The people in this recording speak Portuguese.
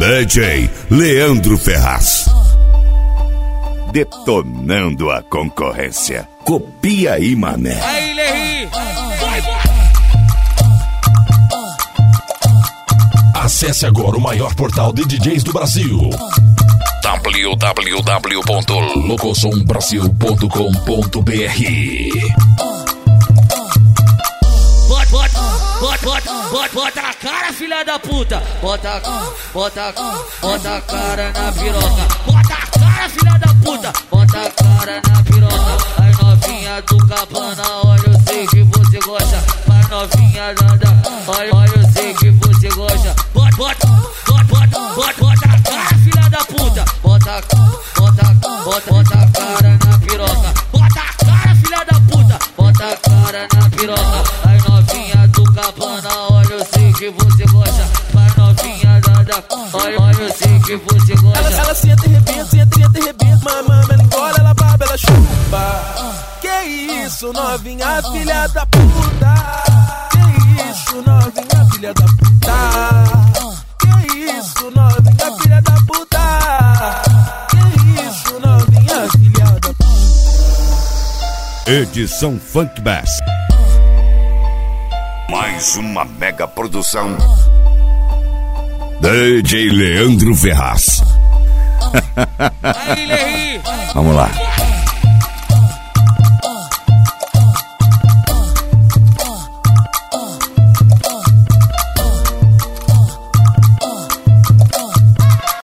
DJ Leandro Ferraz. Detonando a concorrência. Copia aí, mané. Aí, Lerri. Acesse agora o maior portal de DJs do Brasil. www.locosombrasil.com.br. Bota na cara, filha da puta. Bota a cara na piroca. Bota a cara, filha da puta. Bota a cara na piroca. As novinha do Cabana, olha, eu sei que você gosta. As novinha da olha, eu sei que você gosta. Bota a cara, filha da puta. Bota a cara na piroca. Bota a cara, filha da puta. Bota a cara na piroca. As novinha do Cabana, olha, eu sei que você gosta. As novinha da olha, eu sei que você gosta. Ela senta e rebenta, mamãe, ela engole, ela baba, ela chupa. Que isso, novinha, filha da puta. Que isso, novinha, filha da puta. Que isso, novinha, filha da puta. Que isso, novinha, filha da puta. Edição Funk Bass. Mais uma mega produção. DJ Leandro Ferraz. Aí, Lerri. Vamos lá.